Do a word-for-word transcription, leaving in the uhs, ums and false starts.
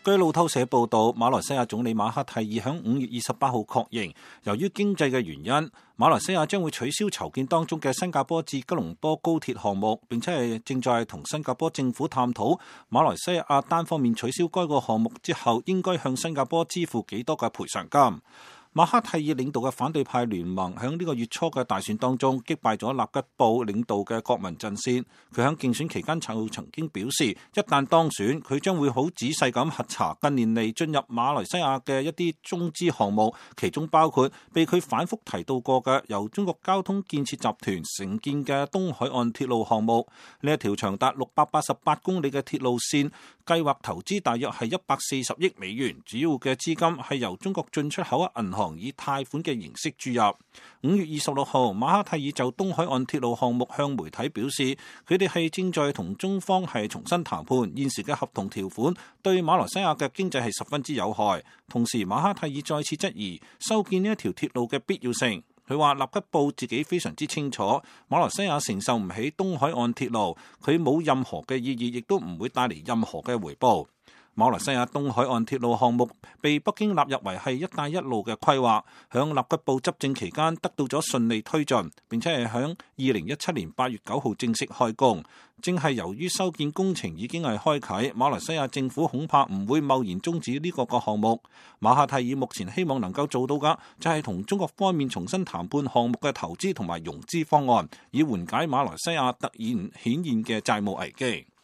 據路透社報道，馬來西亞總理馬哈蒂爾響五月二十八號確認，由於經濟嘅原因，馬來西亞將會取消籌建當中嘅新加坡至吉隆坡高鐵項目，並且係正在同新加坡政府探討馬來西亞單方面取消該個項目之後，應該向新加坡支付幾多嘅賠償金。馬哈蒂爾領導嘅反對派聯盟喺呢個月初嘅大選當中擊敗咗納吉布領導嘅國民陣線。佢喺競選期間就曾經表示，一旦當選，佢將會好仔細咁核查近年嚟進入馬來西亞嘅一啲中資項目，其中包括被佢反覆提到過嘅由中國交通建設集團承建嘅東海岸鐵路項目。呢一條長達六百八十八公里嘅鐵路線計劃投資大約係一百四十億美元，主要嘅資金係由中國進出口銀行以貸款嘅形式注入。五月二十六號，馬哈蒂爾就東海岸鐵路項目向媒體表示，佢哋係正在同中方係重新談判，現時嘅合同條款對馬來西亞嘅經濟係十分之有害。同時，馬哈蒂爾再次質疑修建呢一條鐵路嘅必要性。佢話納吉布自己非常之清楚，馬來西亞承受唔起東海岸鐵路，佢冇任何嘅意義，亦都唔會帶嚟任何嘅回報。馬來西亞東海岸鐵路項目被北京納入為係一帶一路嘅規劃，響納吉布執政期間得到咗順利推進，並且係響二零一七年八月九號正式開工。正係由於修建工程已經係開啟，馬來西亞政府恐怕唔會貿然終止呢個個項目。馬哈蒂爾目前希望能夠做到嘅就係同中國方面重新談判項目嘅投資同埋融資方案，以緩解馬來西亞突然顯現嘅債務危機。